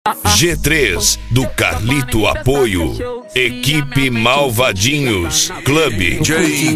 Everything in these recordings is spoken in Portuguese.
G3 do Carlito Apoio, equipe Malvadinhos, Clube J.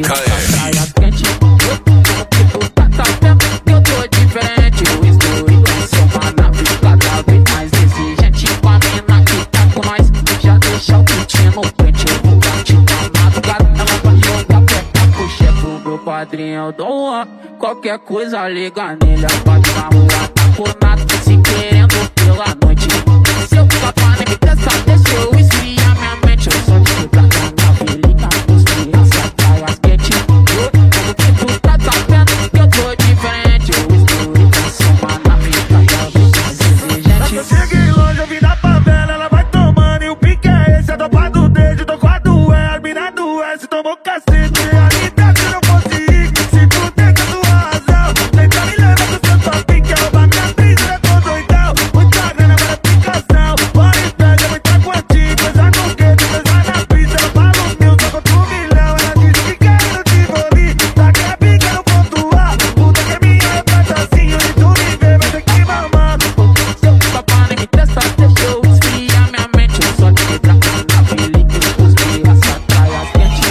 Eu tô diferente, o histórico é só uma nave cada vez mais exigente. Com a mina que tá com nós, já deixa o pitinho no pente. Eu vou partir na madrugada, ela vai jogar perto pro chefe, o meu padrinho. Eu dou uma, qualquer coisa liga nele. A parte na rua tá por nada, se querendo pela noite. Se eu ficar pra nem me testar, deixa eu esfriar minha mente. Eu só te pra na vilinha, cuspir essa praia quente. Como que tu tá sabendo que eu tô diferente? O histórico é só uma nave cada vez mais exigente. Eu cheguei longe, eu vim da favela, ela vai tomando. E o pique é esse, é topa do dedo, tô com a do E, a mina do S, tomou cacete. A idade não fosse ir, se tu tem a tua razão. Tenta me levar do seu top, que rouba minha brisa, eu tô doidão. Muita grana para picação, bora e pega, muita quantia. Coisa no gueto, coisa na pista, eu falo meu, só contra 1 milhão. Ela disse que quer no Tivoli, tá que a pica no ponto A. Puta que é minha, eu canto assim, onde tu me vê, vai ter que mamar. Se eu ficar pra nem me testar, deixa eu esfriar minha mente. Eu só te pra na vilinha, cuspir essa praia quente.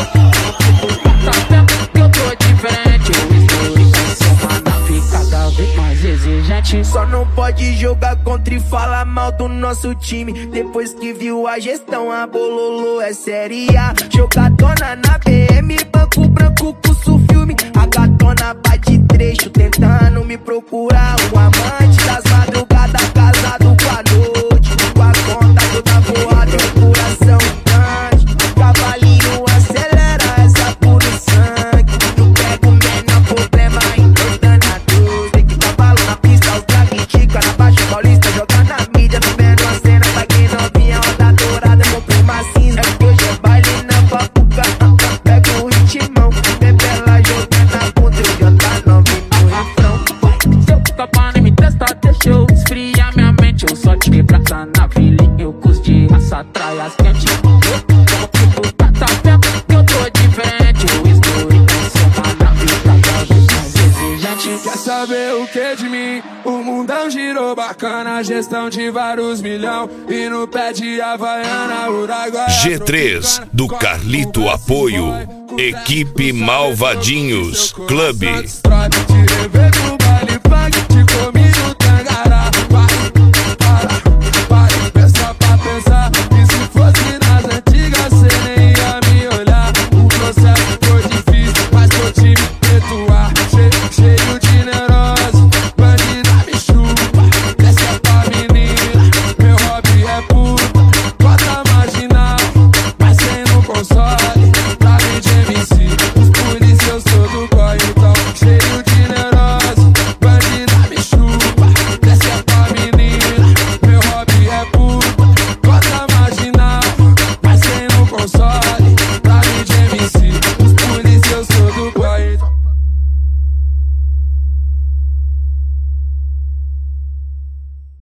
Tá vendo que eu tô diferente? O histórico é só uma nave cada vez mais exigente. Só não pode jogar contra e falar mal do nosso time. Depois que viu a gestão, a Bololô é série A. Jogadona na BM, banco branco, curso filme. A gatona bate trecho, tentando me procurar. O amante das madrugadas, casado com a noite. Com a conta toda voada e o coração grande. Cavalinho acelera essa puro sangue. Não pego o menor problema, engordando a dor. Tem que cavalo na pista, os drag tica na Baixa Paulista. Jogar na mídia, vivendo a cena. Pra quem não vinha, onda dourada, meu prima cinza. É que hoje é baile na babuca. Pega o ritmão, vem pela jogando na bunda. Eu já tá novinho no refrão. Se eu ficar pra nem me testar, deixa eu esfriar minha mente. Eu só te pra na vilinha, eu custi essa traia quente. Como que tu tá vendo que eu tô diferente? O histórico é só uma nave cada vez mais exigente. Quer saber o que de mim? O mundão girou bacana, gestão de vários milhão. E no pé de Havaiana, Uruguai. G3 do Carlito Apoio, equipe Malvadinhos, Clube.